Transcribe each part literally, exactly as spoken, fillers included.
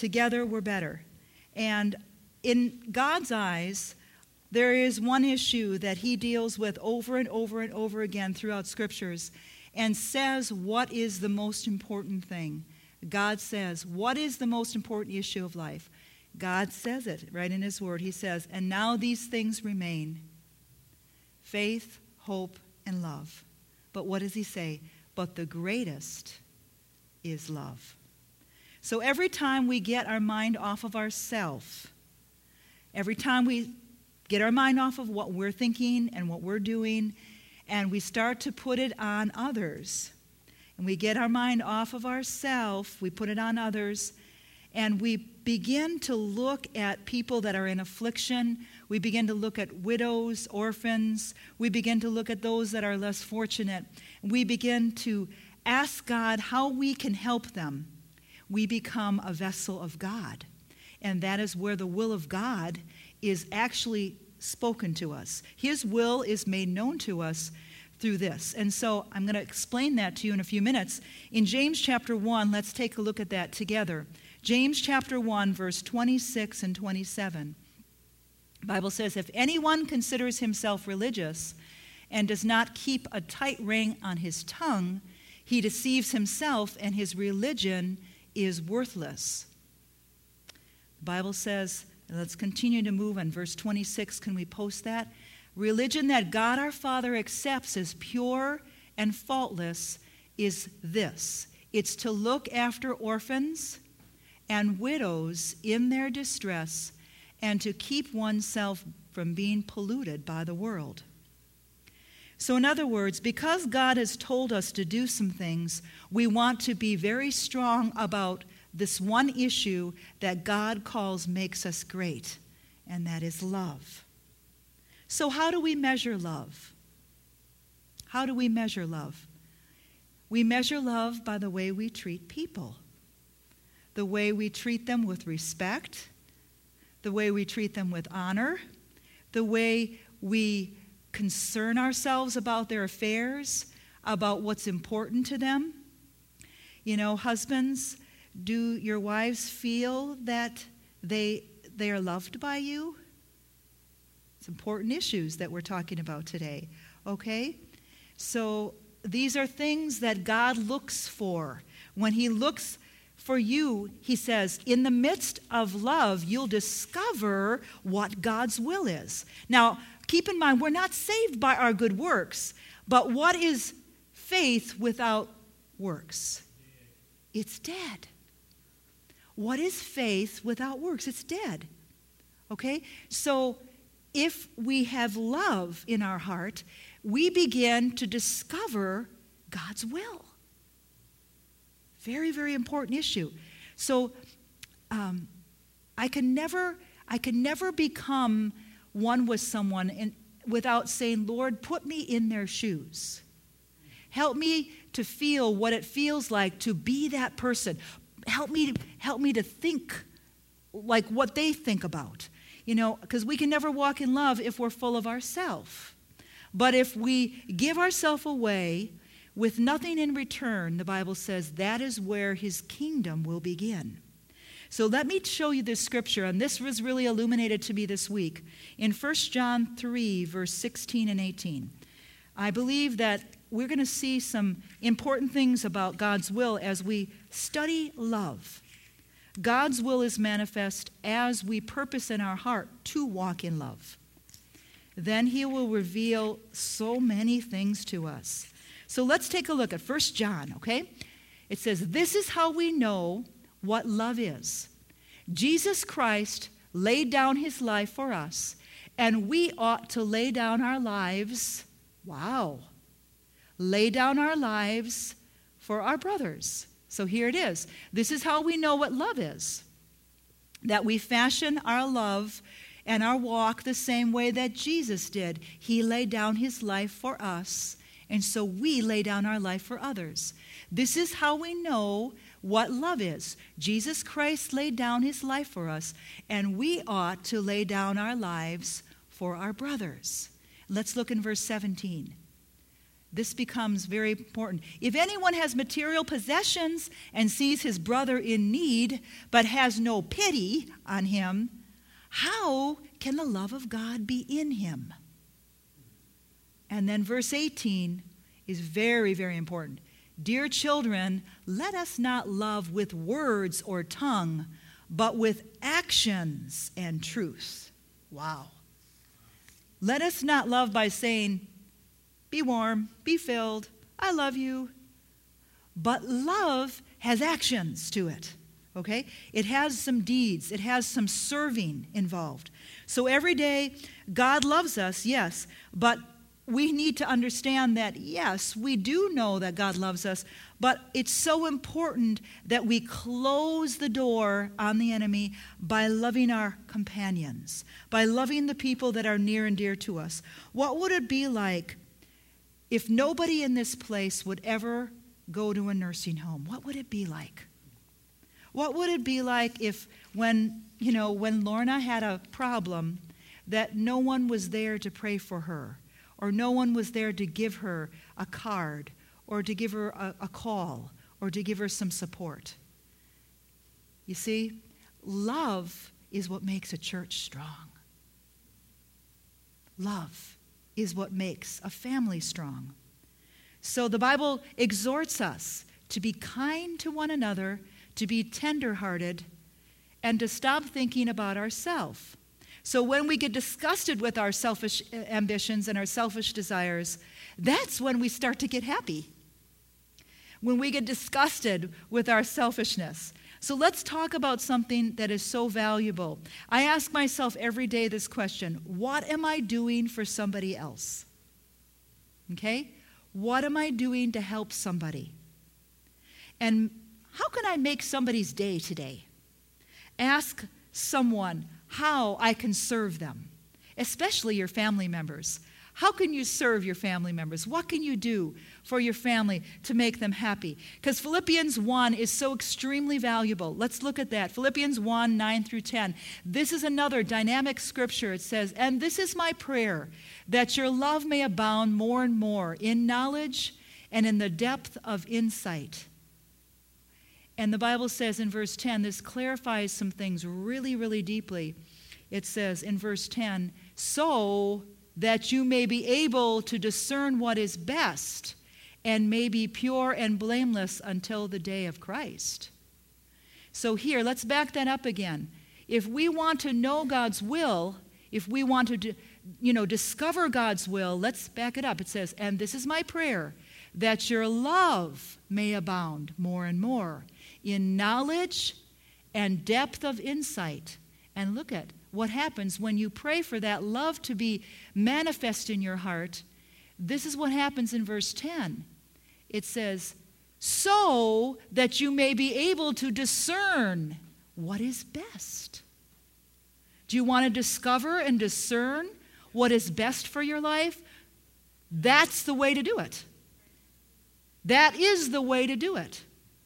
Together we're better. And in God's eyes, there is one issue that he deals with over and over and over again throughout scriptures and says what is the most important thing. God says, what is the most important issue of life? God says it right in his word. He says, and now these things remain: faith, hope, and love. But what does he say? But the greatest is love. So every time we get our mind off of ourselves, every time we get our mind off of what we're thinking and what we're doing, and we start to put it on others, and we get our mind off of ourselves, we put it on others, and we begin to look at people that are in affliction. We begin to look at widows, orphans. We begin to look at those that are less fortunate. We begin to ask God how we can help them. We become a vessel of God. And that is where the will of God is actually spoken to us. His will is made known to us through this. And so I'm going to explain that to you in a few minutes. In James chapter one, let's take a look at that together. James chapter one, verse twenty-six and twenty-seven. The Bible says, if anyone considers himself religious and does not keep a tight rein on his tongue, he deceives himself, and his religion is worthless. The Bible says, let's continue to move on verse twenty-six. Can we post that? Religion that God our Father accepts as pure and faultless is this: it's to look after orphans and widows in their distress, and to keep oneself from being polluted by the world. So in other words, because God has told us to do some things, we want to be very strong about this one issue that God calls makes us great, and that is love. So how do we measure love? How do we measure love? We measure love by the way we treat people, the way we treat them with respect, the way we treat them with honor, the way we concern ourselves about their affairs, about what's important to them. You know, husbands, do your wives feel that they they are loved by you? It's important issues that we're talking about today, okay? So these are things that God looks for. When he looks for you, he says, in the midst of love, you'll discover what God's will is. Now, keep in mind, we're not saved by our good works, but what is faith without works? It's dead. What is faith without works? It's dead. Okay? So if we have love in our heart, we begin to discover God's will. Very, very important issue. So um, I can never, I can never become one with someone in, without saying, Lord, put me in their shoes. Help me to feel what it feels like to be that person. Help me, help me to think like what they think about. You know, because we can never walk in love if we're full of ourselves. But if we give ourselves away with nothing in return, the Bible says that is where his kingdom will begin. So let me show you this scripture, and this was really illuminated to me this week. In First John three, verse sixteen and eighteen. I believe that we're going to see some important things about God's will as we study love. God's will is manifest as we purpose in our heart to walk in love. Then he will reveal so many things to us. So let's take a look at First John, okay? It says, this is how we know what love is. Jesus Christ laid down his life for us, and we ought to lay down our lives, wow, lay down our lives for our brothers. So here it is. This is how we know what love is. That we fashion our love and our walk the same way that Jesus did. He laid down his life for us, and so we lay down our life for others. This is how we know what love is. Jesus Christ laid down his life for us, and we ought to lay down our lives for our brothers. Let's look in verse seventeen. this becomes very important. If anyone has material possessions and sees his brother in need, but has no pity on him, how can the love of God be in him? And then verse eighteen is very, very important. Dear children, let us not love with words or tongue, but with actions and truth. Wow. Let us not love by saying, be warm, be filled, I love you. But love has actions to it, okay? It has some deeds. It has some serving involved. So every day, God loves us, yes, but we need to understand that, yes, we do know that God loves us, but it's so important that we close the door on the enemy by loving our companions, by loving the people that are near and dear to us. What would it be like if nobody in this place would ever go to a nursing home? What would it be like? What would it be like if when, you know, when Lorna had a problem, that no one was there to pray for her, or no one was there to give her a card, or to give her a, a call, or to give her some support? You see, love is what makes a church strong. Love is what makes a family strong. So the Bible exhorts us to be kind to one another, to be tender-hearted, and to stop thinking about ourselves. So when we get disgusted with our selfish ambitions and our selfish desires, that's when we start to get happy. When we get disgusted with our selfishness. So let's talk about something that is so valuable. I ask myself every day this question: what am I doing for somebody else? Okay? What am I doing to help somebody? And how can I make somebody's day today? Ask someone how I can serve them, especially your family members. How can you serve your family members? What can you do for your family to make them happy? Because Philippians one is so extremely valuable. Let's look at that. Philippians one, nine through ten. This is another dynamic scripture. It says, and this is my prayer, that your love may abound more and more in knowledge and in the depth of insight. And the Bible says in verse ten, this clarifies some things really, really deeply. It says in verse ten, so that you may be able to discern what is best and may be pure and blameless until the day of Christ. So here, let's back that up again. If we want to know God's will, if we want to, you know, discover God's will, let's back it up. It says, and this is my prayer, that your love may abound more and more in knowledge and depth of insight. And look at what happens when you pray for that love to be manifest in your heart. This is what happens in verse ten. It says, so that you may be able to discern what is best. Do you want to discover and discern what is best for your life? That's the way to do it. That is the way to do it.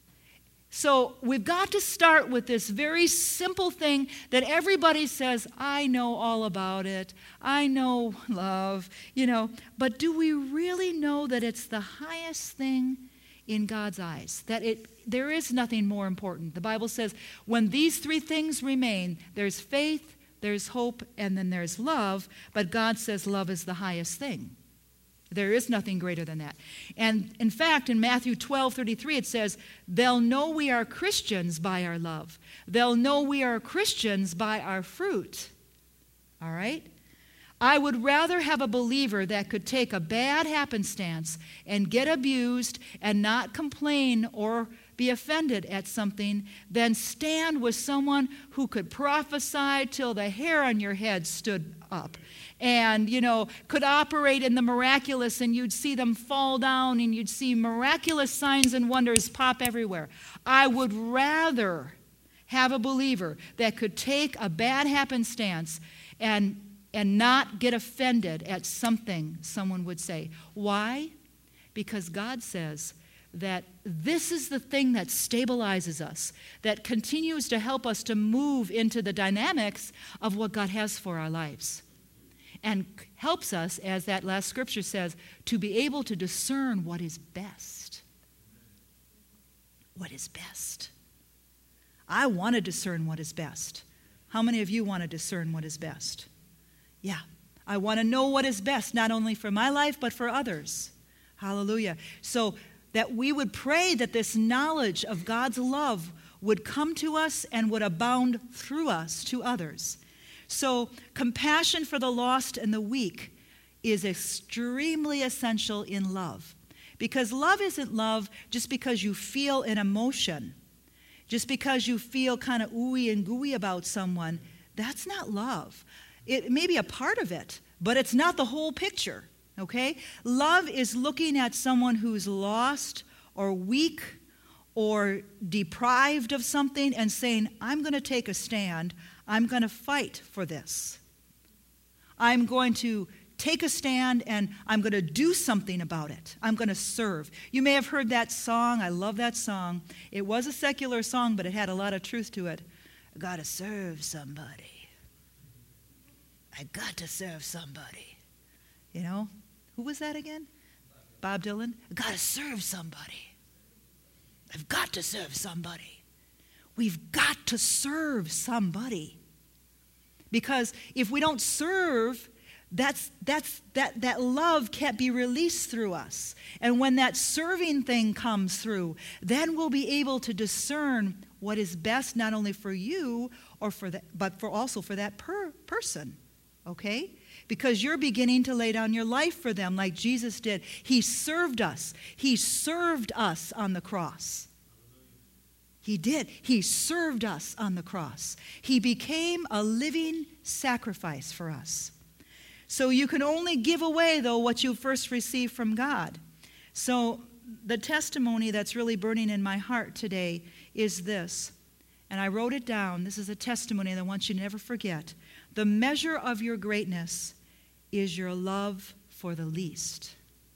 So we've got to start with this very simple thing that everybody says, I know all about it. I know love, you know. But do we really know that it's the highest thing in God's eyes? That it there is nothing more important. The Bible says when these three things remain, there's faith, there's hope, and then there's love. But God says love is the highest thing. There is nothing greater than that. And in fact, in Matthew twelve thirty-three, it says, they'll know we are Christians by our love. They'll know we are Christians by our fruit. All right? I would rather have a believer that could take a bad happenstance and get abused and not complain or be offended at something than stand with someone who could prophesy till the hair on your head stood up. And, you know, could operate in the miraculous, and you'd see them fall down, and you'd see miraculous signs and wonders pop everywhere. I would rather have a believer that could take a bad happenstance and, and not get offended at something someone would say. Why? Because God says that this is the thing that stabilizes us, that continues to help us to move into the dynamics of what God has for our lives. and helps us, as that last scripture says, to be able to discern what is best. What is best? I want to discern what is best. How many of you want to discern what is best? Yeah. I want to know what is best, not only for my life, but for others. Hallelujah. So that we would pray that this knowledge of God's love would come to us and would abound through us to others. So compassion for the lost and the weak is extremely essential in love. Because love isn't love just because you feel an emotion. Just because you feel kind of ooey and gooey about someone. That's not love. It may be a part of it, but it's not the whole picture, okay? Love is looking at someone who's lost or weak or deprived of something and saying, I'm going to take a stand. I'm going to fight for this. I'm going to take a stand and I'm going to do something about it. I'm going to serve. You may have heard that song. I love that song. It was a secular song, but it had a lot of truth to it. I got to serve somebody. I got to serve somebody. You know, who was that again? Bob Dylan. I got to serve somebody. I've got to serve somebody. We've got to serve somebody. Because if we don't serve, that's that's that that love can't be released through us. And when that serving thing comes through, then we'll be able to discern what is best not only for you or for that, but for also for that per- person. Okay? Because you're beginning to lay down your life for them like Jesus did. He served us. He served us on the cross. He did. He served us on the cross. He became a living sacrifice for us. So you can only give away, though, what you first received from God. So the testimony that's really burning in my heart today is this. And I wrote it down. This is a testimony that I want you to never forget. The measure of your greatness is your love for the least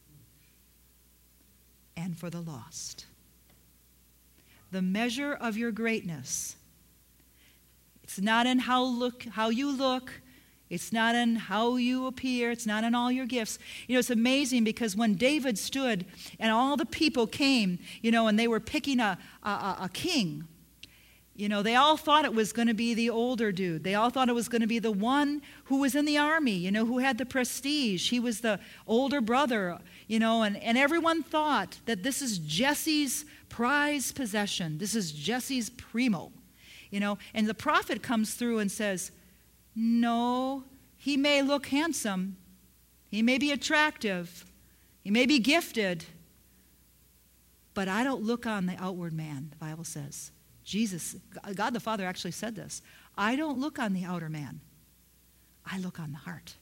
and for the lost. The measure of your greatness. It's not in how look how you look. It's not in how you appear. It's not in all your gifts. You know, it's amazing because when David stood and all the people came, you know, and they were picking a, a, a king, you know, they all thought it was going to be the older dude. They all thought it was going to be the one who was in the army, you know, who had the prestige. He was the older brother, you know, and, and everyone thought that this is Jesse's prized possession. This is Jesse's primo, you know. And the prophet comes through and says, no, he may look handsome. He may be attractive. He may be gifted. But I don't look on the outward man, the Bible says. Jesus, God the Father actually said this. I don't look on the outer man. I look on the heart.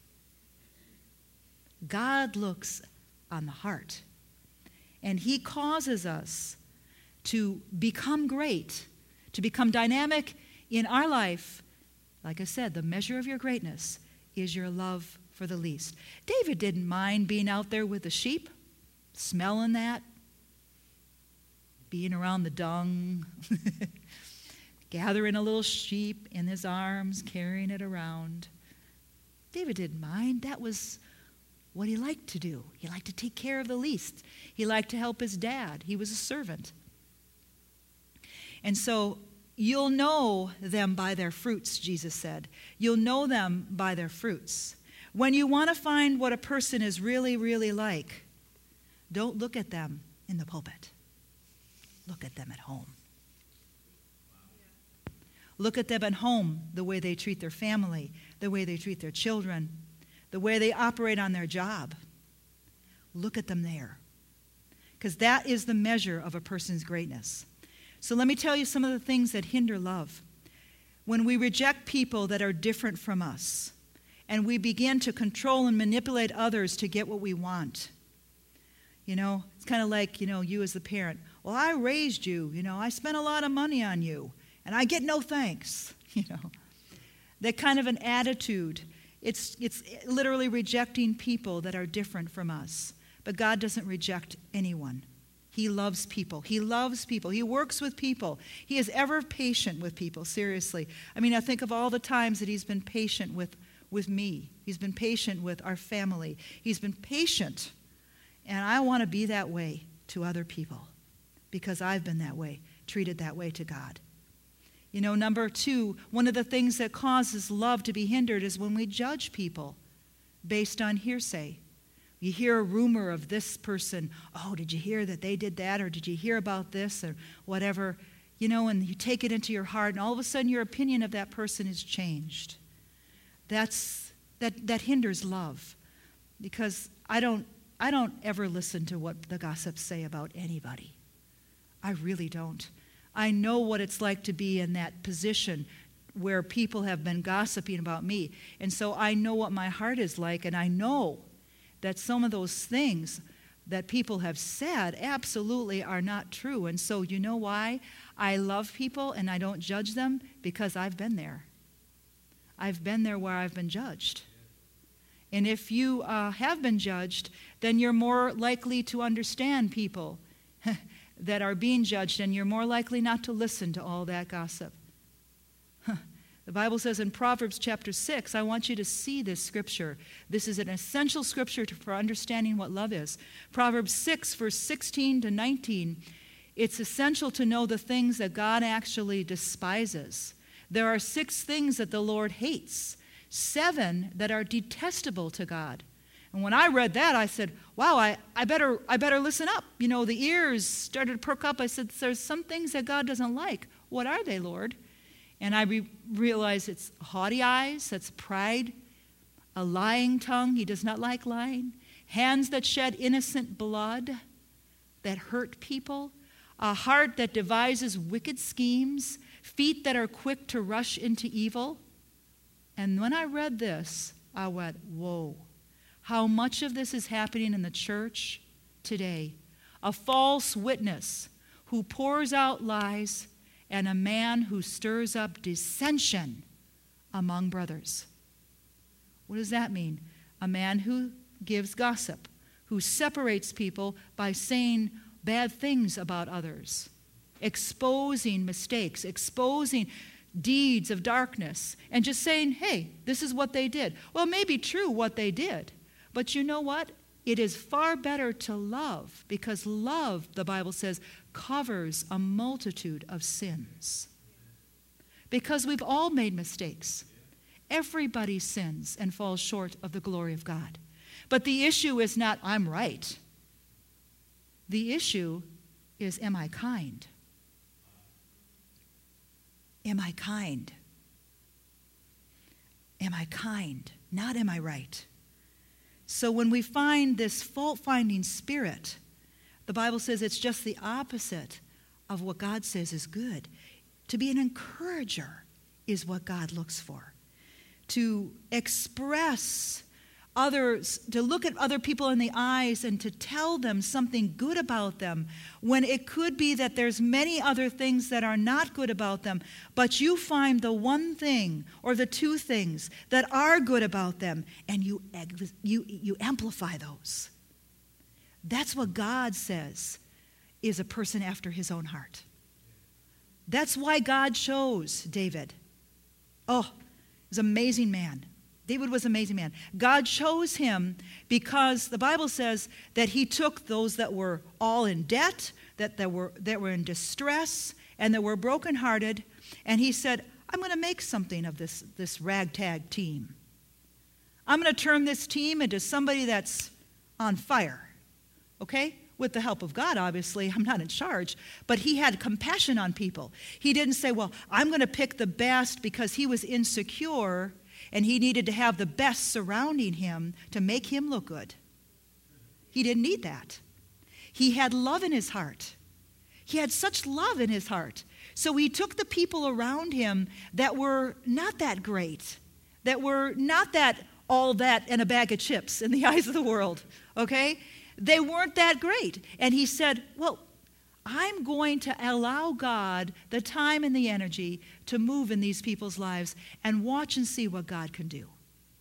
God looks on the heart. And he causes us to become great, to become dynamic in our life. Like I said, the measure of your greatness is your love for the least. David didn't mind being out there with the sheep, smelling that, being around the dung, gathering a little sheep in his arms, carrying it around. David didn't mind. That was what he liked to do. He liked to take care of the least. He liked to help his dad. He was a servant. And so you'll know them by their fruits, Jesus said. You'll know them by their fruits. When you want to find what a person is really, really like, don't look at them in the pulpit. Look at them at home. Look at them at home, the way they treat their family, the way they treat their children, the way they operate on their job. Look at them there. Because that is the measure of a person's greatness. So let me tell you some of the things that hinder love. When we reject people that are different from us, and we begin to control and manipulate others to get what we want. You know, it's kind of like, you know, you as the parent. Well, I raised you, you know, I spent a lot of money on you, and I get no thanks, you know. That kind of an attitude. It's, it's literally rejecting people that are different from us. But God doesn't reject anyone. He loves people. He loves people. He works with people. He is ever patient with people, seriously. I mean, I think of all the times that he's been patient with, with me. He's been patient with our family. He's been patient. And I want to be that way to other people because I've been that way, treated that way to God. You know, number two, one of the things that causes love to be hindered is when we judge people based on hearsay. You hear a rumor of this person. Oh, did you hear that they did that? Or did you hear about this? Or whatever. You know, and you take it into your heart, and all of a sudden your opinion of that person is changed. That's that that hinders love. Because I don't I don't ever listen to what the gossips say about anybody. I really don't. I know what it's like to be in that position where people have been gossiping about me. And so I know what my heart is like, and I know that some of those things that people have said absolutely are not true. And so you know why I love people and I don't judge them? Because I've been there. I've been there where I've been judged. And if you uh, have been judged, then you're more likely to understand people that are being judged, and you're more likely not to listen to all that gossip. The Bible says in Proverbs chapter six, I want you to see this scripture. This is an essential scripture to, for understanding what love is. Proverbs six, verse sixteen to nineteen, it's essential to know the things that God actually despises. There are six things that the Lord hates, seven that are detestable to God. And when I read that, I said, wow, I, I better I better listen up. You know, the ears started to perk up. I said, there's some things that God doesn't like. What are they, Lord? And I re- realized it's haughty eyes, that's pride, a lying tongue, he does not like lying, hands that shed innocent blood, that hurt people, a heart that devises wicked schemes, feet that are quick to rush into evil. And when I read this, I went, whoa, how much of this is happening in the church today. A false witness who pours out lies, and a man who stirs up dissension among brothers. What does that mean? A man who gives gossip, who separates people by saying bad things about others, exposing mistakes, exposing deeds of darkness, and just saying, hey, this is what they did. Well, it may be true what they did, but you know what? It is far better to love, because love, the Bible says, covers a multitude of sins. Because we've all made mistakes. Everybody sins and falls short of the glory of God. But the issue is not, I'm right. The issue is, am I kind? Am I kind? Am I kind? Not am I right? So when we find this fault-finding spirit, the Bible says it's just the opposite of what God says is good. To be an encourager is what God looks for. To express others, to look at other people in the eyes and to tell them something good about them, when it could be that there's many other things that are not good about them, but you find the one thing or the two things that are good about them, and you, you, you amplify those. That's what God says is a person after his own heart. That's why God chose David. Oh, he's an amazing man. David was an amazing man. God chose him because the Bible says that he took those that were all in debt, that, that, were, that were in distress, and that were brokenhearted, and he said, I'm going to make something of this, this ragtag team. I'm going to turn this team into somebody that's on fire, okay? With the help of God, obviously. I'm not in charge. But he had compassion on people. He didn't say, well, I'm going to pick the best because he was insecure and he needed to have the best surrounding him to make him look good. He didn't need that. He had love in his heart. He had such love in his heart. So he took the people around him that were not that great, that were not that all that and a bag of chips in the eyes of the world, okay? They weren't that great. And he said, well, I'm going to allow God the time and the energy to move in these people's lives and watch and see what God can do.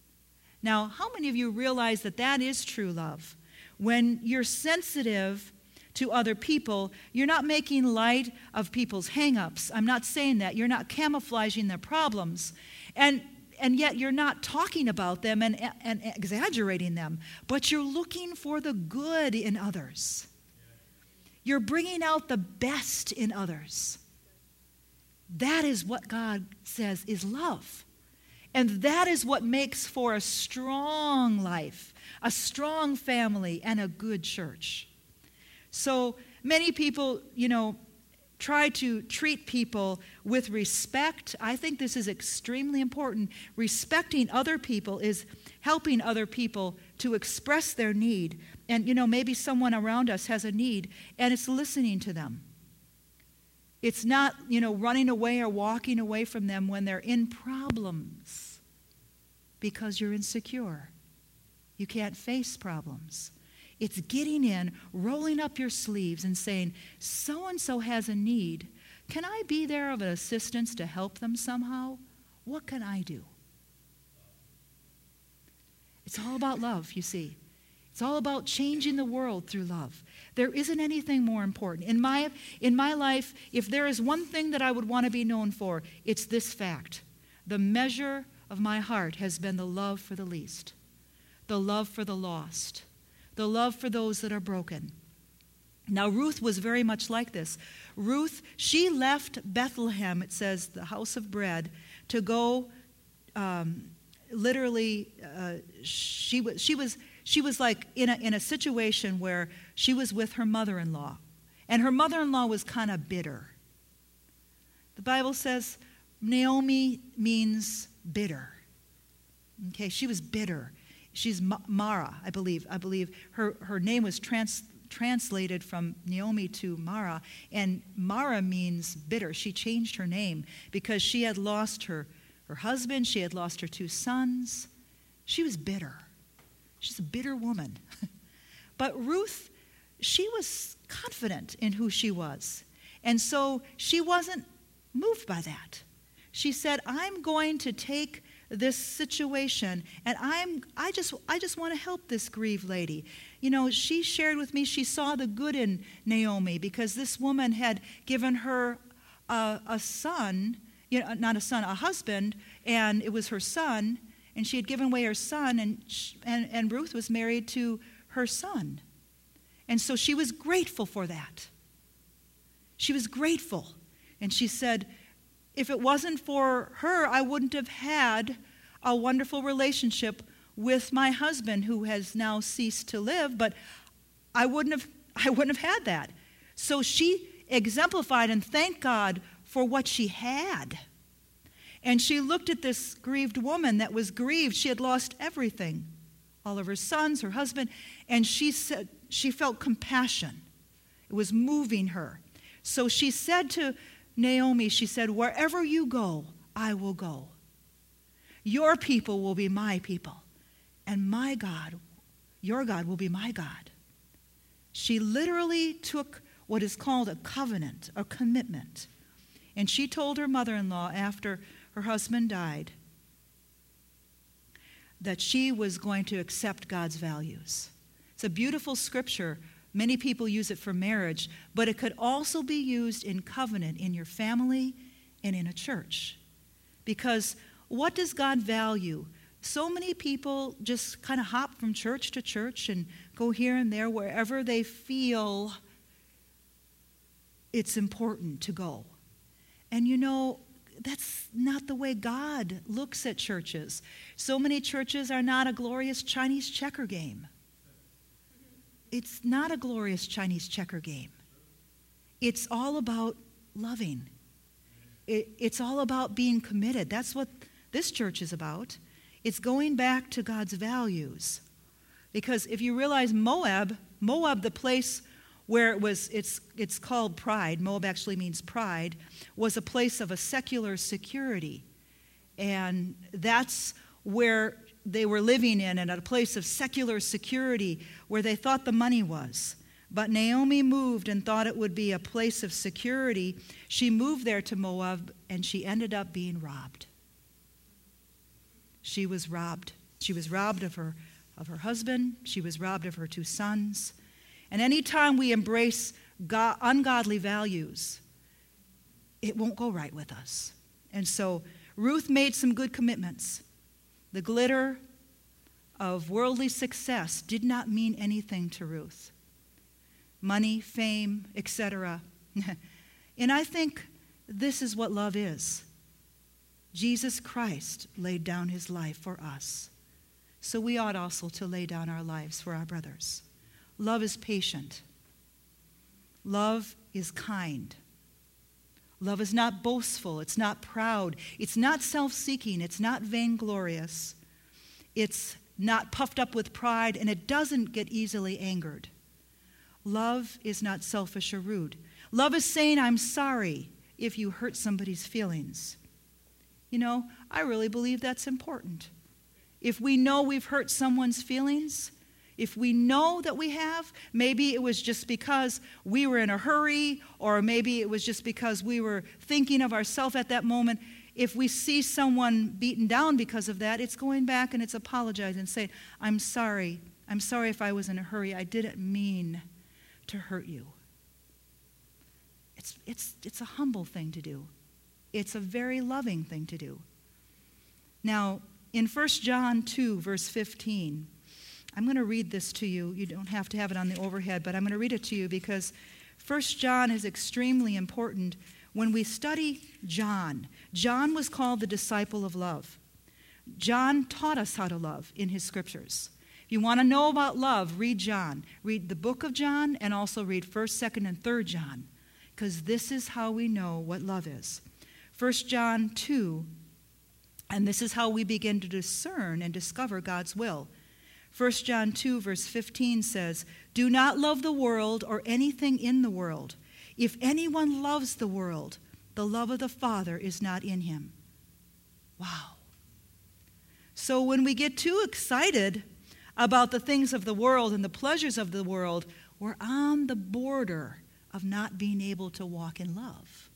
Now, how many of you realize that that is true love? When you're sensitive to other people, you're not making light of people's hang-ups. I'm not saying that. You're not camouflaging their problems. And and yet you're not talking about them and, and exaggerating them, but you're looking for the good in others. You're bringing out the best in others. That is what God says is love. And that is what makes for a strong life, a strong family, and a good church. So many people, you know, try to treat people with respect. I think this is extremely important. Respecting other people is helping other people to express their need. And, you know, maybe someone around us has a need, and it's listening to them. It's not, you know, running away or walking away from them when they're in problems because you're insecure. You can't face problems. It's getting in, rolling up your sleeves and saying, so-and-so has a need. Can I be there of an assistance to help them somehow? What can I do? It's all about love, you see. It's all about changing the world through love. There isn't anything more important. In my, in my life, if there is one thing that I would want to be known for, it's this fact. The measure of my heart has been the love for the least, the love for the lost, the love for those that are broken. Now, Ruth was very much like this. Ruth, she left Bethlehem, it says, the house of bread, to go, um, literally, uh, she was, she was, she was like in a, in a situation where she was with her mother-in-law. And her mother-in-law was kind of bitter. The Bible says Naomi means bitter. Okay, she was bitter. She's Mara, I believe. I believe her, her name was trans, translated from Naomi to Mara, and Mara means bitter. She changed her name because she had lost her, her husband. She had lost her two sons. She was bitter. She's a bitter woman. But Ruth, she was confident in who she was, and so she wasn't moved by that. She said, I'm going to take this situation, and I'm I just I just want to help this grieved lady. You know, she shared with me she saw the good in Naomi because this woman had given her a, a son, you know, not a son, a husband, and it was her son, and she had given away her son, and she, and, and Ruth was married to her son. And so she was grateful for that. She was grateful. And she said, if it wasn't for her, I wouldn't have had a wonderful relationship with my husband who has now ceased to live, but I wouldn't have I wouldn't have had that. So she exemplified and thanked God for what she had. And she looked at this grieved woman that was grieved. She had lost everything, all of her sons, her husband, and she said she felt compassion. It was moving her. So she said to Naomi, she said, wherever you go, I will go. Your people will be my people, and my God, your God, will be my God. She literally took what is called a covenant, a commitment. And she told her mother-in-law after her husband died that she was going to accept God's values. It's a beautiful scripture. Many people use it for marriage, but it could also be used in covenant in your family and in a church. Because what does God value? So many people just kind of hop from church to church and go here and there wherever they feel it's important to go. And you know, that's not the way God looks at churches. So many churches are not a glorious Chinese checker game. It's not a glorious Chinese checker game. It's all about loving. It, it's all about being committed. That's what this church is about. It's going back to God's values. Because if you realize Moab, Moab, the place where it was, it's, it's called pride, Moab actually means pride, was a place of a secular security. And that's where they were living in, and at a place of secular security where they thought the money was. But Naomi moved and thought it would be a place of security. She moved there to Moab, and she ended up being robbed. She was robbed. She was robbed of her, of her husband. She was robbed of her two sons. And any time we embrace God, ungodly values, it won't go right with us. And so Ruth made some good commitments. The glitter of worldly success did not mean anything to Ruth. Money, fame, et cetera. And I think this is what love is. Jesus Christ laid down his life for us. So we ought also to lay down our lives for our brothers. Love is patient. Love is kind. Love is not boastful. It's not proud. It's not self-seeking. It's not vainglorious. It's not puffed up with pride, and it doesn't get easily angered. Love is not selfish or rude. Love is saying, I'm sorry if you hurt somebody's feelings. You know, I really believe that's important. If we know we've hurt someone's feelings, if we know that we have, maybe it was just because we were in a hurry, or maybe it was just because we were thinking of ourselves at that moment. If we see someone beaten down because of that, it's going back and it's apologizing and saying, I'm sorry. I'm sorry if I was in a hurry. I didn't mean to hurt you. It's, it's, it's a humble thing to do. It's a very loving thing to do. Now, in First John two, verse fifteen, I'm going to read this to you. You don't have to have it on the overhead, but I'm going to read it to you because First John is extremely important. When we study John, John was called the disciple of love. John taught us how to love in his scriptures. If you want to know about love, read John. Read the book of John and also read first, second, and third John, because this is how we know what love is. First John two, and this is how we begin to discern and discover God's will. First John two, verse fifteen says, do not love the world or anything in the world. If anyone loves the world, the love of the Father is not in him. Wow. So when we get too excited about the things of the world and the pleasures of the world, we're on the border of not being able to walk in love.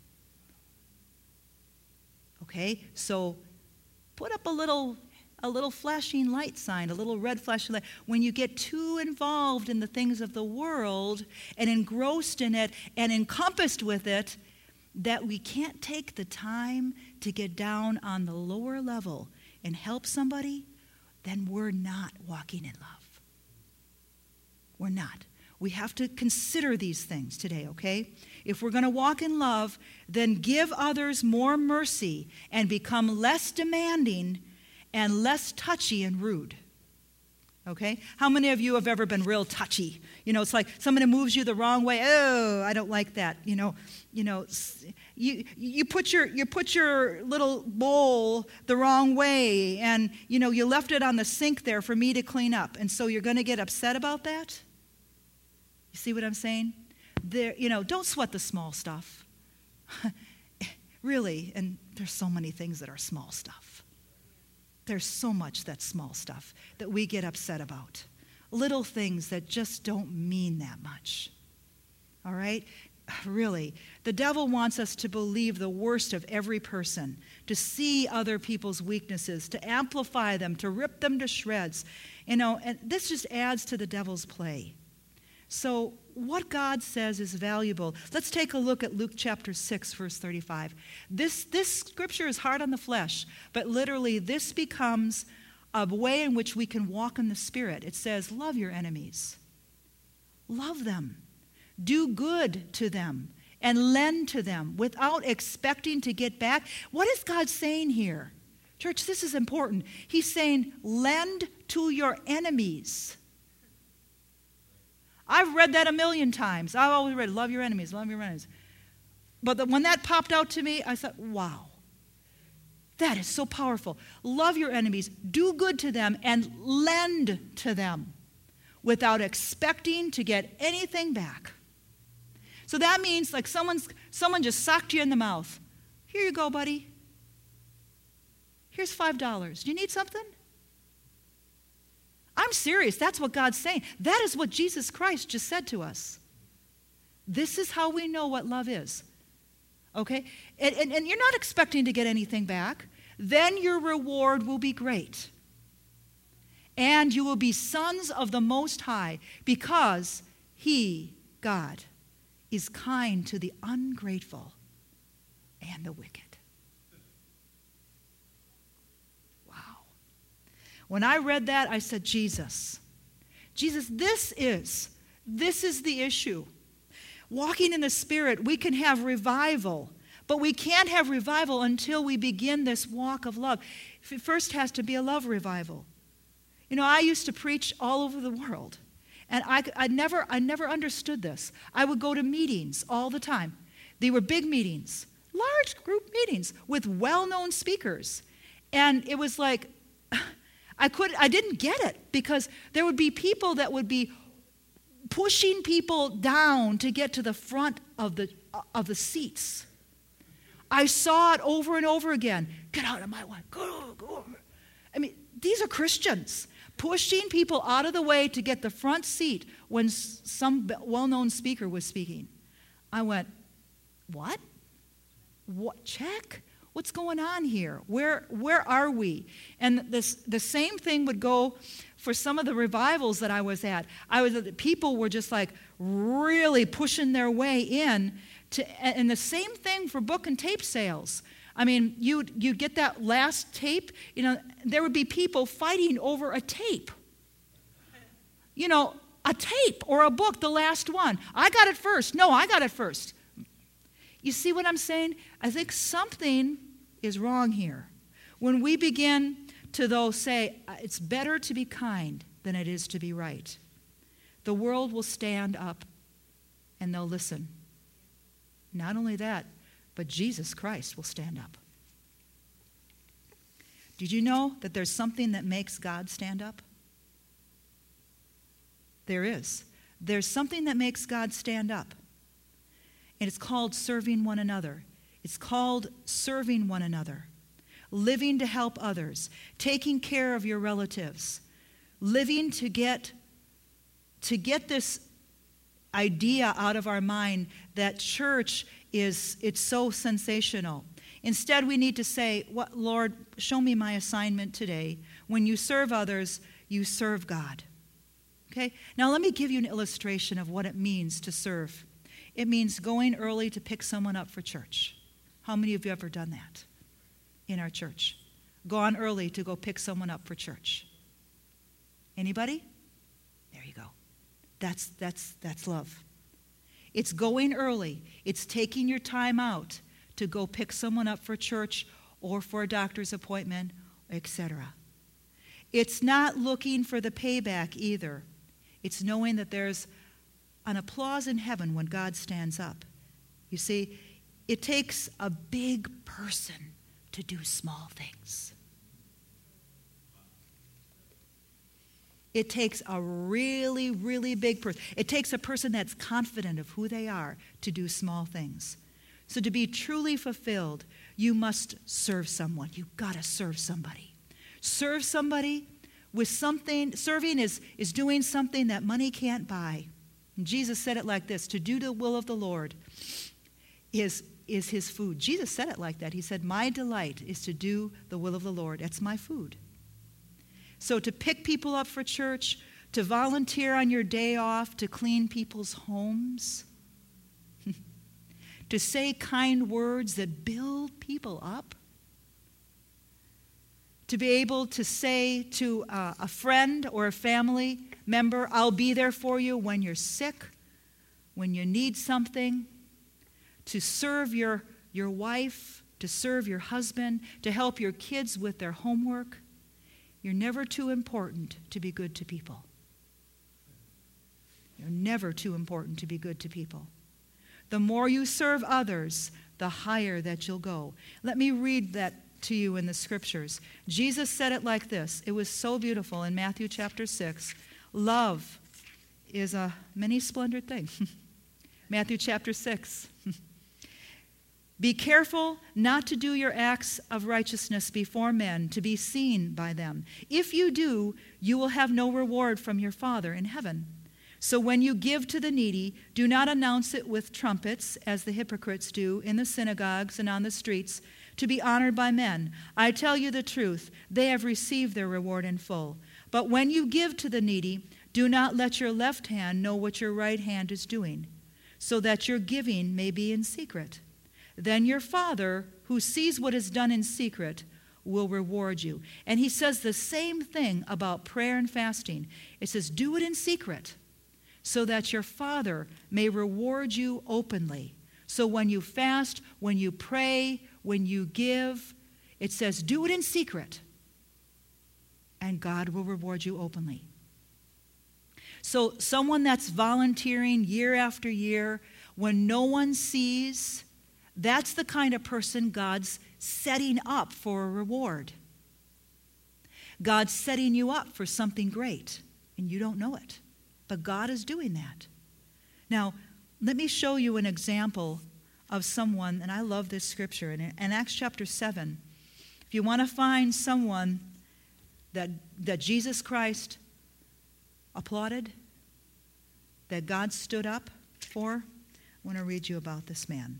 Okay? So put up a little a little flashing light sign, a little red flashing light. When you get too involved in the things of the world and engrossed in it and encompassed with it, that we can't take the time to get down on the lower level and help somebody, then we're not walking in love. We're not. We have to consider these things today, okay? If we're going to walk in love, then give others more mercy and become less demanding and less touchy and rude. Okay? How many of you have ever been real touchy? You know, it's like somebody moves you the wrong way. Oh, I don't like that. You know, you know, you you put your you put your little bowl the wrong way, and you know, you left it on the sink there for me to clean up. And so you're going to get upset about that? You see what I'm saying? There, you know, don't sweat the small stuff. Really, and there's so many things that are small stuff. There's so much that's small stuff that we get upset about. Little things that just don't mean that much. All right? Really, the devil wants us to believe the worst of every person, to see other people's weaknesses, to amplify them, to rip them to shreds. You know, and this just adds to the devil's play. So what God says is valuable. Let's take a look at Luke chapter six, verse thirty-five. This, this scripture is hard on the flesh, but literally this becomes a way in which we can walk in the Spirit. It says, love your enemies. Love them. Do good to them and lend to them without expecting to get back. What is God saying here? Church, this is important. He's saying, lend to your enemies. I've read that a million times. I've always read, love your enemies, love your enemies. But the, when that popped out to me, I thought, wow, that is so powerful. Love your enemies, do good to them, and lend to them without expecting to get anything back. So that means like someone's, someone just socked you in the mouth. Here you go, buddy. Here's five dollars. Do you need something? I'm serious. That's what God's saying. That is what Jesus Christ just said to us. This is how we know what love is. Okay? And, and, and you're not expecting to get anything back. Then your reward will be great. And you will be sons of the Most High, because He, God, is kind to the ungrateful and the wicked. Wow. When I read that, I said, Jesus, Jesus, this is, this is the issue. Walking in the Spirit, we can have revival, but we can't have revival until we begin this walk of love. It first has to be a love revival. You know, I used to preach all over the world, and I, I, never, I never understood this. I would go to meetings all the time. They were big meetings, large group meetings with well-known speakers. And it was like, I could, I didn't get it, because there would be people that would be pushing people down to get to the front of the, of the seats. I saw it over and over again. Get out of my way. Go, go over. I mean, these are Christians pushing people out of the way to get the front seat when some well-known speaker was speaking. I went, what? What? Check? What's going on here? Where where are we? And this the same thing would go for some of the revivals that I was at. I was people were just like really pushing their way in to, and the same thing for book and tape sales. I mean, you'd you'd get that last tape, you know, there would be people fighting over a tape. You know, a tape or a book, the last one. I got it first. No, I got it first. You see what I'm saying? I think something is wrong here. When we begin to, though, say, it's better to be kind than it is to be right, the world will stand up and they'll listen. Not only that, but Jesus Christ will stand up. Did you know that there's something that makes God stand up? There is. There's something that makes God stand up. And it's called serving one another. It's called serving one another. Living to help others. Taking care of your relatives. Living to get, to get this idea out of our mind that church is, it's so sensational. Instead, we need to say, "What, Lord, show me my assignment today. When you serve others, you serve God." Okay? Now let me give you an illustration of what it means to serve. It means going early to pick someone up for church. How many of you have ever done that in our church? Gone early to go pick someone up for church. Anybody? There you go. That's that's that's love. It's going early. It's taking your time out to go pick someone up for church or for a doctor's appointment, et cetera. It's not looking for the payback either. It's knowing that there's an applause in heaven when God stands up. You see, it takes a big person to do small things. It takes a really, really big person. It takes a person that's confident of who they are to do small things. So to be truly fulfilled, you must serve someone. You've got to serve somebody. Serve somebody with something. Serving is, is doing something that money can't buy. And Jesus said it like this: to do the will of the Lord is, is his food. Jesus said it like that. He said, my delight is to do the will of the Lord. That's my food. So to pick people up for church, to volunteer on your day off to clean people's homes, to say kind words that build people up, to be able to say to uh, a friend or a family member, I'll be there for you when you're sick, when you need something, to serve your, your wife, to serve your husband, to help your kids with their homework. You're never too important to be good to people. You're never too important to be good to people. The more you serve others, the higher that you'll go. Let me read that to you in the scriptures. Jesus said it like this. It was so beautiful in Matthew chapter six. Love is a many splendored thing. Matthew chapter six. Be careful not to do your acts of righteousness before men, to be seen by them. If you do, you will have no reward from your Father in heaven. So when you give to the needy, do not announce it with trumpets, as the hypocrites do in the synagogues and on the streets, to be honored by men. I tell you the truth, they have received their reward in full. But when you give to the needy, do not let your left hand know what your right hand is doing, so that your giving may be in secret. Then your Father, who sees what is done in secret, will reward you. And he says the same thing about prayer and fasting. It says, do it in secret so that your Father may reward you openly. So when you fast, when you pray, when you give, it says, do it in secret, and God will reward you openly. So someone that's volunteering year after year, when no one sees, that's the kind of person God's setting up for a reward. God's setting you up for something great, and you don't know it. But God is doing that. Now, let me show you an example of someone, and I love this scripture. In, in Acts chapter seven, if you want to find someone that, that Jesus Christ applauded, that God stood up for, I want to read you about this man.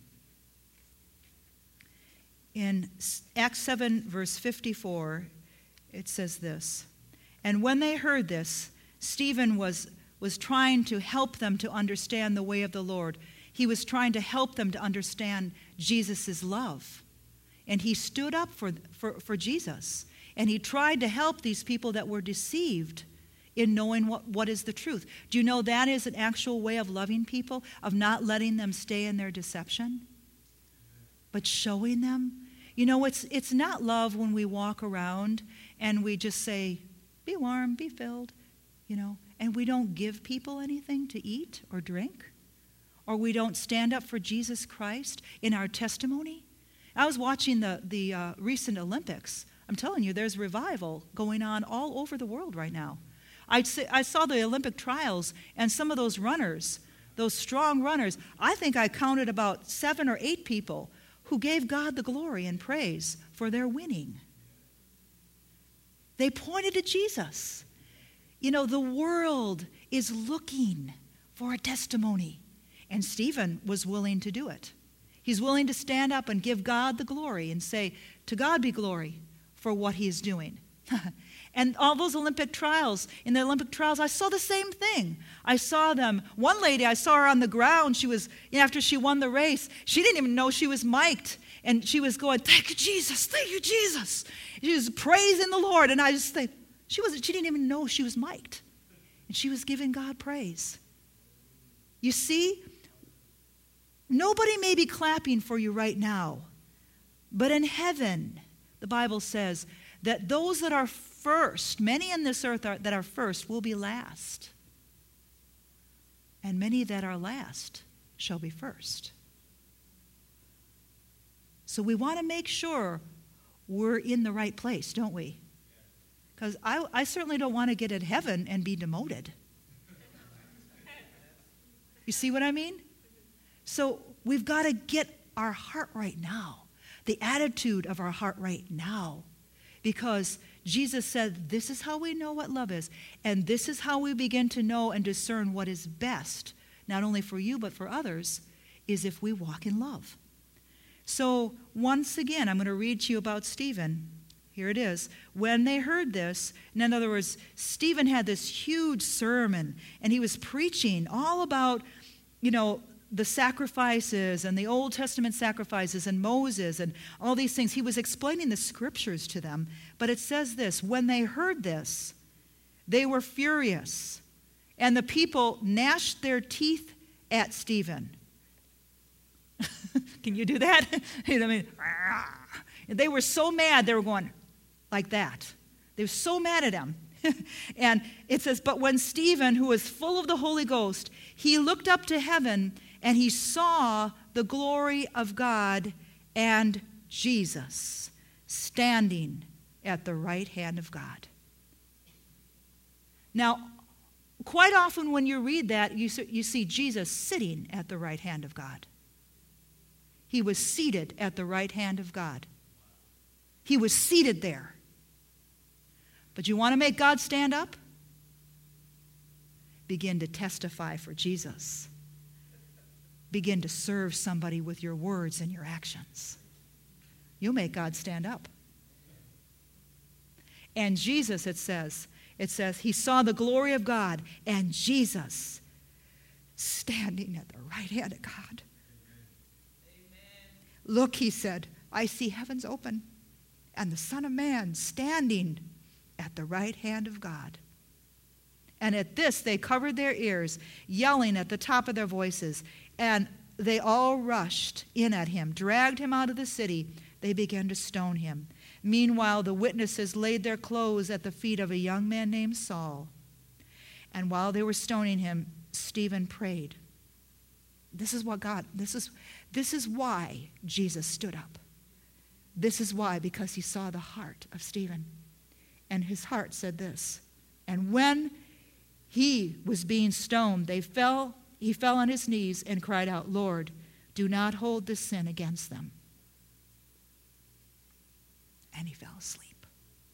In Acts seven, verse fifty-four, it says this, and when they heard this, Stephen was, was trying to help them to understand the way of the Lord. He was trying to help them to understand Jesus' love. And he stood up for, for, for Jesus. And he tried to help these people that were deceived in knowing what, what is the truth. Do you know that is an actual way of loving people, of not letting them stay in their deception, but showing them? You know, it's it's not love when we walk around and we just say, be warm, be filled, you know, and we don't give people anything to eat or drink, or we don't stand up for Jesus Christ in our testimony. I was watching the, the uh, recent Olympics. I'm telling you, there's revival going on all over the world right now. I'd say, I saw the Olympic trials, and some of those runners, those strong runners, I think I counted about seven or eight people who gave God the glory and praise for their winning. They pointed to Jesus. You know, the world is looking for a testimony, and Stephen was willing to do it. He's willing to stand up and give God the glory and say, to God be glory for what he is doing. And all those Olympic trials, in the Olympic trials, I saw the same thing. I saw them. One lady, I saw her on the ground. She was, you know, after she won the race, she didn't even know she was mic'd. And she was going, thank you, Jesus, thank you, Jesus. She was praising the Lord. And I just think, she wasn't, she didn't even know she was mic'd. And she was giving God praise. You see, nobody may be clapping for you right now. But in heaven, the Bible says that those that are first, many in this earth are, that are first will be last. And many that are last shall be first. So we want to make sure we're in the right place, don't we? Because I, I certainly don't want to get at heaven and be demoted. You see what I mean? So we've got to get our heart right now, the attitude of our heart right now. Because Jesus said, this is how we know what love is. And this is how we begin to know and discern what is best, not only for you but for others, is if we walk in love. So once again, I'm going to read to you about Stephen. Here it is. When they heard this, and in other words, Stephen had this huge sermon, and he was preaching all about, you know, the sacrifices and the Old Testament sacrifices and Moses and all these things. He was explaining the scriptures to them. But it says this, when they heard this, they were furious, and the people gnashed their teeth at Stephen. Can you do that? I mean, they were so mad, they were going like that. They were so mad at him. And it says, but when Stephen, who was full of the Holy Ghost, he looked up to heaven, and he saw the glory of God and Jesus standing at the right hand of God. Now, quite often when you read that, you see Jesus sitting at the right hand of God. He was seated at the right hand of God. He was seated there. But you want to make God stand up? Begin to testify for Jesus. Begin to serve somebody with your words and your actions. You'll make God stand up. And Jesus, it says, it says, he saw the glory of God and Jesus standing at the right hand of God. Amen. Look, he said, I see heavens open and the Son of Man standing at the right hand of God. And at this they covered their ears, yelling at the top of their voices. And they all rushed in at him, dragged him out of the city. They began to stone him. Meanwhile, the witnesses laid their clothes at the feet of a young man named Saul. And while they were stoning him, Stephen prayed. This is what God, this is, this is why Jesus stood up. This is why, because he saw the heart of Stephen. And his heart said this. And when he was being stoned, they fell, he fell on his knees and cried out, Lord, do not hold this sin against them. And he fell asleep.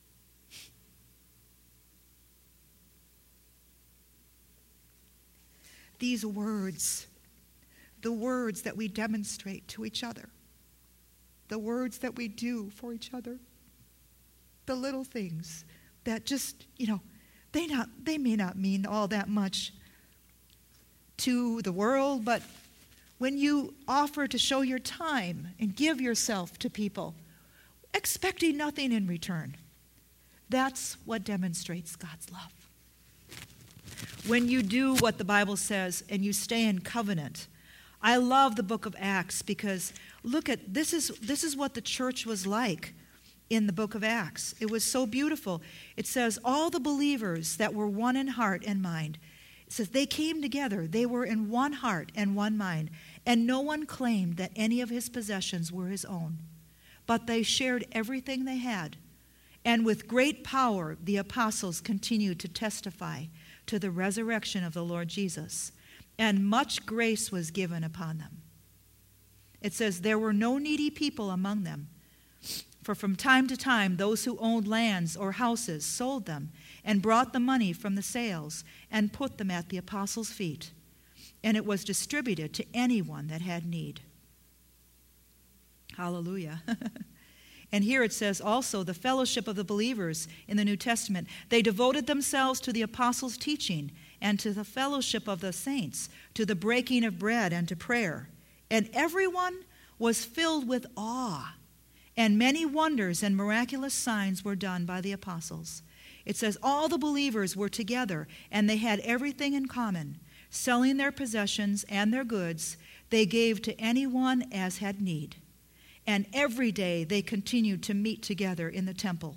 These words, the words that we demonstrate to each other, the words that we do for each other, the little things that just, you know, they not they may not mean all that much to the world, but when you offer to show your time and give yourself to people, expecting nothing in return, that's what demonstrates God's love. When you do what the Bible says and you stay in covenant, I love the book of Acts because look at, this is this is what the church was like in the book of Acts. It was so beautiful. It says, all the believers that were one in heart and mind, it says they came together. They were in one heart and one mind, and no one claimed that any of his possessions were his own, but they shared everything they had. And with great power, the apostles continued to testify to the resurrection of the Lord Jesus, and much grace was given upon them. It says there were no needy people among them, for from time to time those who owned lands or houses sold them and brought the money from the sales and put them at the apostles' feet, and it was distributed to anyone that had need. Hallelujah. And here it says also the fellowship of the believers in the New Testament. They devoted themselves to the apostles' teaching and to the fellowship of the saints, to the breaking of bread and to prayer. And everyone was filled with awe, and many wonders and miraculous signs were done by the apostles. It says all the believers were together, and they had everything in common. Selling their possessions and their goods, they gave to anyone as had need. And every day they continued to meet together in the temple.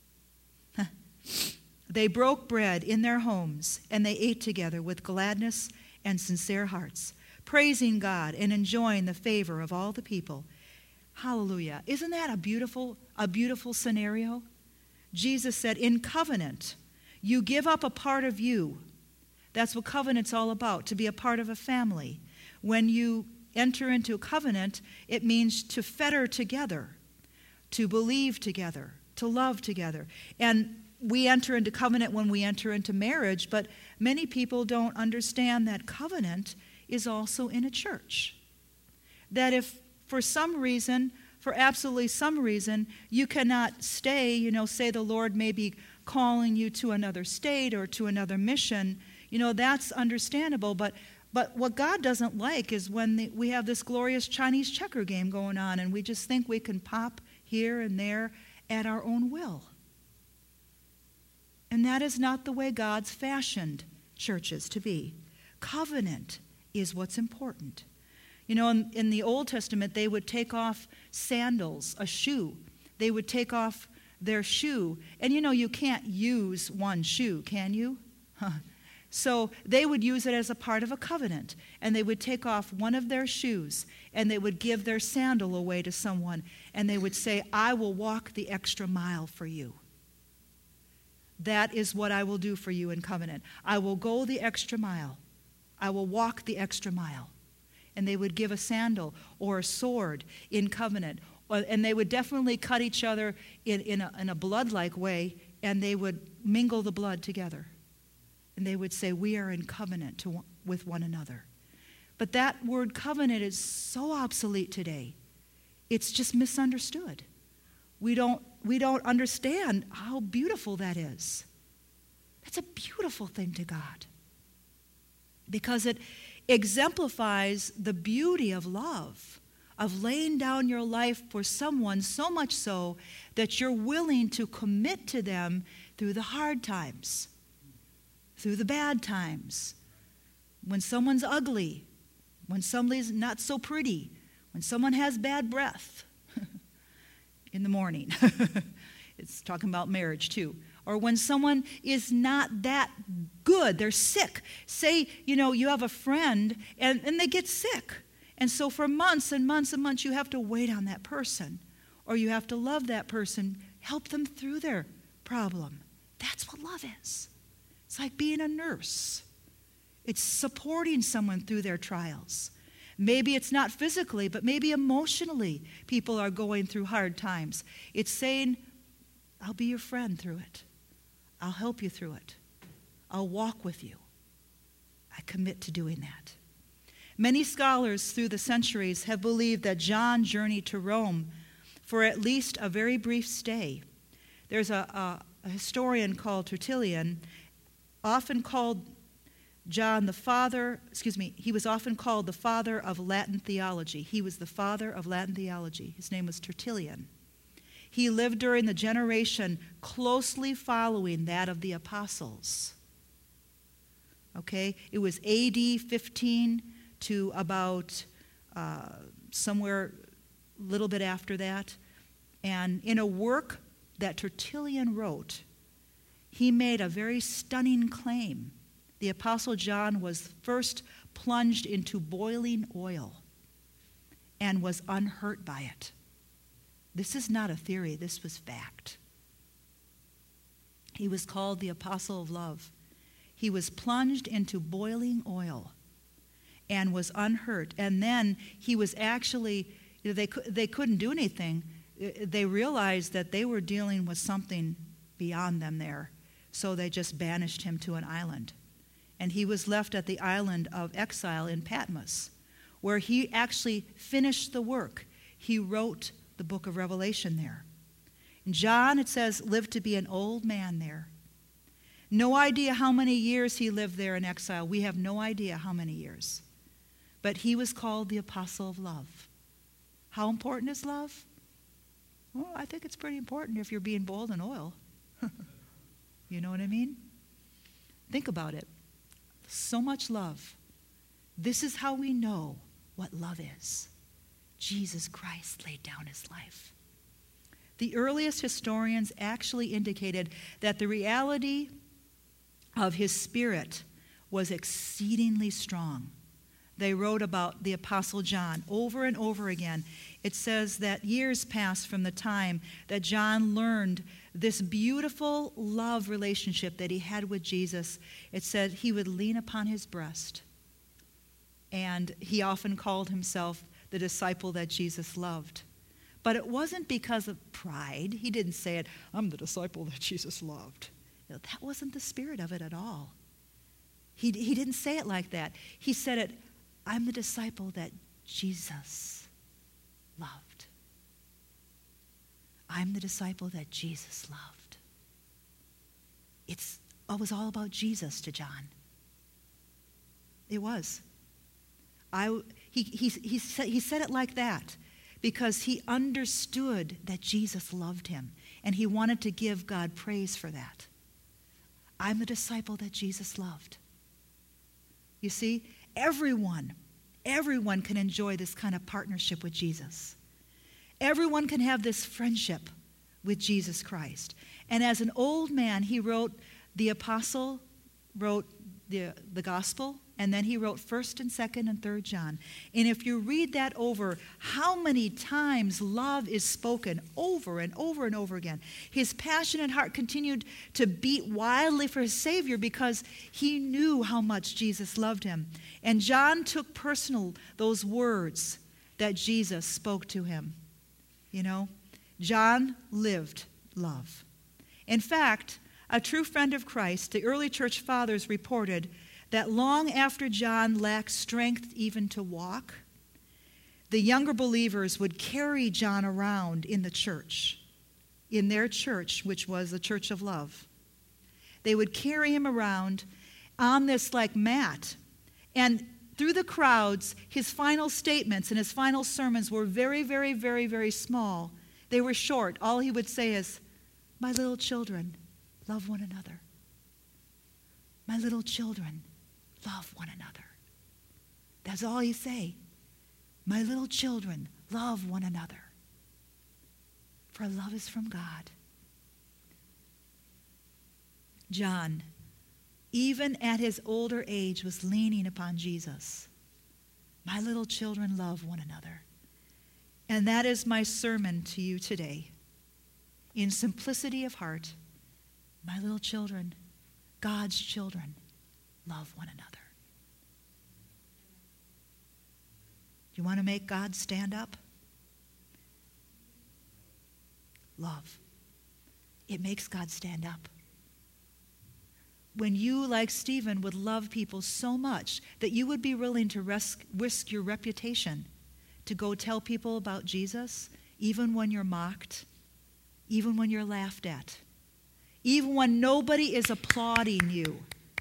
They broke bread in their homes, and they ate together with gladness and sincere hearts, praising God and enjoying the favor of all the people. Hallelujah. Isn't that a beautiful, a beautiful scenario? Jesus said, in covenant, you give up a part of you. That's what covenant's all about, to be a part of a family. When you enter into a covenant, it means to fetter together, to believe together, to love together. And we enter into covenant when we enter into marriage, but many people don't understand that covenant is also in a church. That if for some reason, for absolutely some reason, you cannot stay, you know, say the Lord may be calling you to another state or to another mission, you know, that's understandable, but But what God doesn't like is when the, we have this glorious Chinese checker game going on and we just think we can pop here and there at our own will. And that is not the way God's fashioned churches to be. Covenant is what's important. You know, in, in the Old Testament, they would take off sandals, a shoe. They would take off their shoe. And you know, you can't use one shoe, can you? Huh. So they would use it as a part of a covenant, and they would take off one of their shoes, and they would give their sandal away to someone, and they would say, I will walk the extra mile for you. That is what I will do for you in covenant. I will go the extra mile. I will walk the extra mile. And they would give a sandal or a sword in covenant, and they would definitely cut each other in, in a, in a blood-like way, and they would mingle the blood together. And they would say, we are in covenant to, with one another. But that word covenant is so obsolete today. It's just misunderstood. We don't, we don't understand how beautiful that is. That's a beautiful thing to God. Because it exemplifies the beauty of love, of laying down your life for someone, so much so that you're willing to commit to them through the hard times, through the bad times, when someone's ugly, when somebody's not so pretty, when someone has bad breath in the morning. It's talking about marriage too. Or when someone is not that good, they're sick. Say, you know, you have a friend and, and they get sick. And so for months and months and months, you have to wait on that person. Or you have to love that person, help them through their problem. That's what love is. It's like being a nurse. It's supporting someone through their trials. Maybe it's not physically, but maybe emotionally people are going through hard times. It's saying, I'll be your friend through it. I'll help you through it. I'll walk with you. I commit to doing that. Many scholars through the centuries have believed that John journeyed to Rome for at least a very brief stay. There's a, a, a historian called Tertullian, often called John the father, excuse me, he was often called the father of Latin theology. He was the father of Latin theology. His name was Tertullian. He lived during the generation closely following that of the apostles. Okay, it was A D fifteen to about uh, somewhere a little bit after that. And in a work that Tertullian wrote, he made a very stunning claim. The Apostle John was first plunged into boiling oil and was unhurt by it. This is not a theory, this was fact. He was called the Apostle of Love. He was plunged into boiling oil and was unhurt. And then he was actually, you know, they, they couldn't do anything. They realized that they were dealing with something beyond them there. So they just banished him to an island. And he was left at the island of exile in Patmos, where he actually finished the work. He wrote the book of Revelation there. And John, it says, lived to be an old man there. No idea how many years he lived there in exile. We have no idea how many years. But he was called the Apostle of Love. How important is love? Well, I think it's pretty important if you're being boiled in oil. You know what I mean? Think about it. So much love. This is how we know what love is. Jesus Christ laid down his life. The earliest historians actually indicated that the reality of his spirit was exceedingly strong. They wrote about the Apostle John over and over again. It says that years passed from the time that John learned this beautiful love relationship that he had with Jesus. It said he would lean upon his breast. And he often called himself the disciple that Jesus loved. But it wasn't because of pride. He didn't say it, I'm the disciple that Jesus loved. No, that wasn't the spirit of it at all. He, he didn't say it like that. He said it, I'm the disciple that Jesus loved. I'm the disciple that Jesus loved. It's, it was all about Jesus to John. It was. I, he, he, he, said, he said it like that because he understood that Jesus loved him, and he wanted to give God praise for that. I'm the disciple that Jesus loved. You see, everyone, everyone can enjoy this kind of partnership with Jesus. Everyone can have this friendship with Jesus Christ. And as an old man, he wrote, the apostle wrote the, the gospel, and then he wrote first and second and third John. And if you read that over, how many times love is spoken over and over and over again. His passionate heart continued to beat wildly for his Savior because he knew how much Jesus loved him. And John took personal those words that Jesus spoke to him. You know, John lived love. In fact, a true friend of Christ, the early church fathers reported that long after John lacked strength even to walk, the younger believers would carry John around in the church, in their church, which was the church of love. They would carry him around on this like mat. And through the crowds, his final statements and his final sermons were very, very, very, very small. They were short. All he would say is, "My little children, love one another. My little children, love one another." That's all he'd say. "My little children, love one another. For love is from God." John, even at his older age, was leaning upon Jesus. "My little children, love one another." And that is my sermon to you today. In simplicity of heart, my little children, God's children, love one another. You want to make God stand up? Love. It makes God stand up. When you, like Stephen, would love people so much that you would be willing to risk, risk your reputation to go tell people about Jesus, even when you're mocked, even when you're laughed at, even when nobody is applauding you.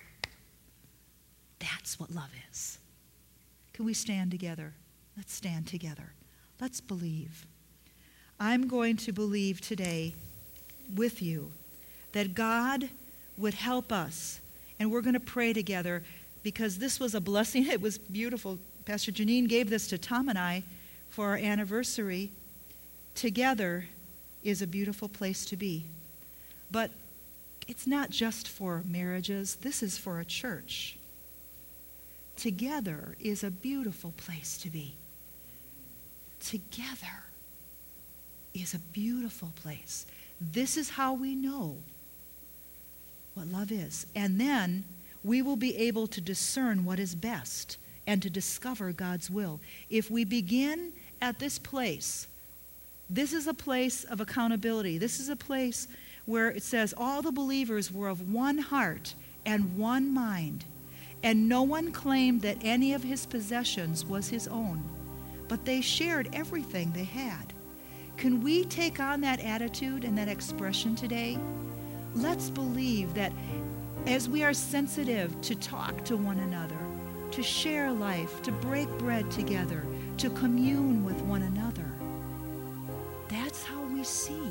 That's what love is. Can we stand together? Let's stand together. Let's believe. I'm going to believe today with you that God would help us. And we're going to pray together because this was a blessing. It was beautiful. Pastor Janine gave this to Tom and I for our anniversary. Together is a beautiful place to be. But it's not just for marriages. This is for a church. Together is a beautiful place to be. Together is a beautiful place. This is how we know what love is. And then we will be able to discern what is best and to discover God's will. If we begin at this place, this is a place of accountability. This is a place where it says all the believers were of one heart and one mind, and no one claimed that any of his possessions was his own, but they shared everything they had. Can we take on that attitude and that expression today? Let's believe that as we are sensitive to talk to one another, to share life, to break bread together, to commune with one another, that's how we see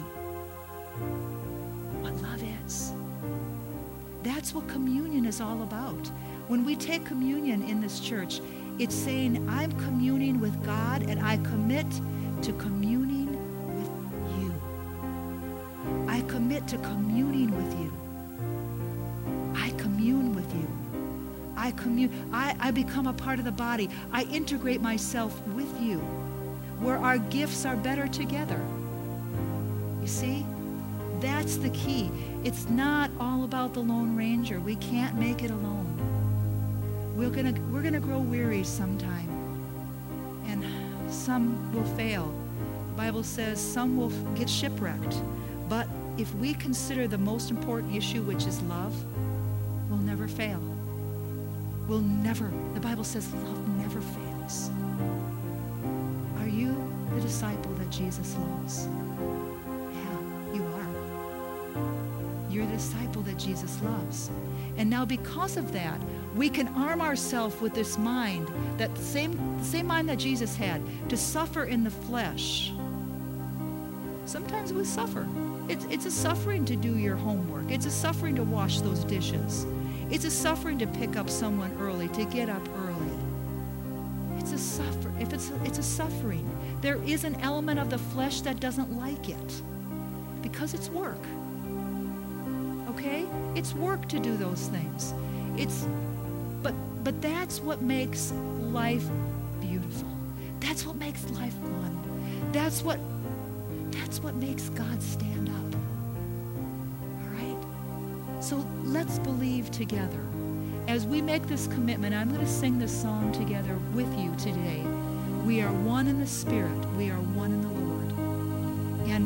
what love is. That's what communion is all about. When we take communion in this church, it's saying, I'm communing with God and I commit to communing with you. I commit to communing with you. I commune with you. I commune. I, I become a part of the body. I integrate myself with you, where our gifts are better together. You see? That's the key. It's not all about the Lone Ranger. We can't make it alone. We're gonna we're gonna grow weary sometime, and some will fail. The Bible says some will get shipwrecked. But if we consider the most important issue, which is love, we'll never fail. We'll never. The Bible says love never fails. Are you the disciple that Jesus loves? Yeah, you are. You're the disciple that Jesus loves. And now because of that, we can arm ourselves with this mind, that same, the same mind that Jesus had, to suffer in the flesh. Sometimes we suffer. It's, it's a suffering to do your homework. It's a suffering to wash those dishes. It's a suffering to pick up someone early, to get up early. It's a suffer. If it's a, it's a suffering. There is an element of the flesh that doesn't like it because it's work. Okay? It's work to do those things. It's but but that's what makes life beautiful. That's what makes life fun. That's what that's what makes God stand up. All right? So let's believe together. As we make this commitment, I'm going to sing this song together with you today. We are one in the Spirit. We are one in the Lord. And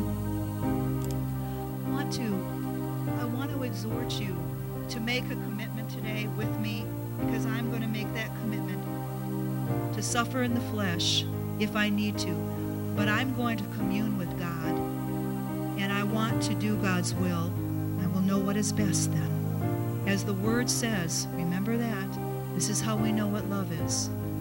I want to I want to exhort you to make a commitment today with me, because I'm going to make that commitment to suffer in the flesh if I need to. But I'm going to commune with God, and I want to do God's will. I will know what is best then. As the Word says, remember that. This is how we know what love is.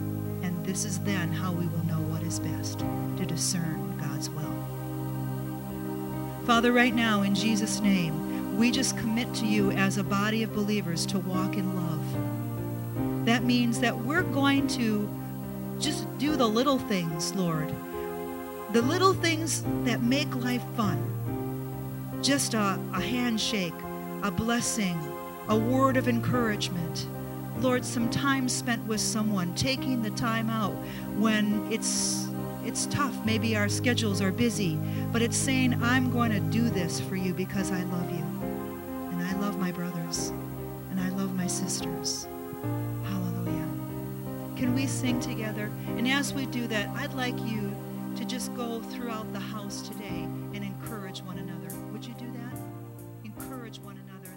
this is then how we will know what is best, to discern God's will. Father, right now, in Jesus' name, we just commit to you as a body of believers to walk in love. That means that we're going to just do the little things, Lord. The little things that make life fun. Just a, a handshake, a blessing, a word of encouragement. Lord, some time spent with someone, taking the time out when it's it's tough. Maybe our schedules are busy, but it's saying, I'm going to do this for you because I love you. And I love my brothers. And I love my sisters. Hallelujah. Can we sing together? And as we do that, I'd like you to just go throughout the house today and encourage one another. Would you do that? Encourage one another.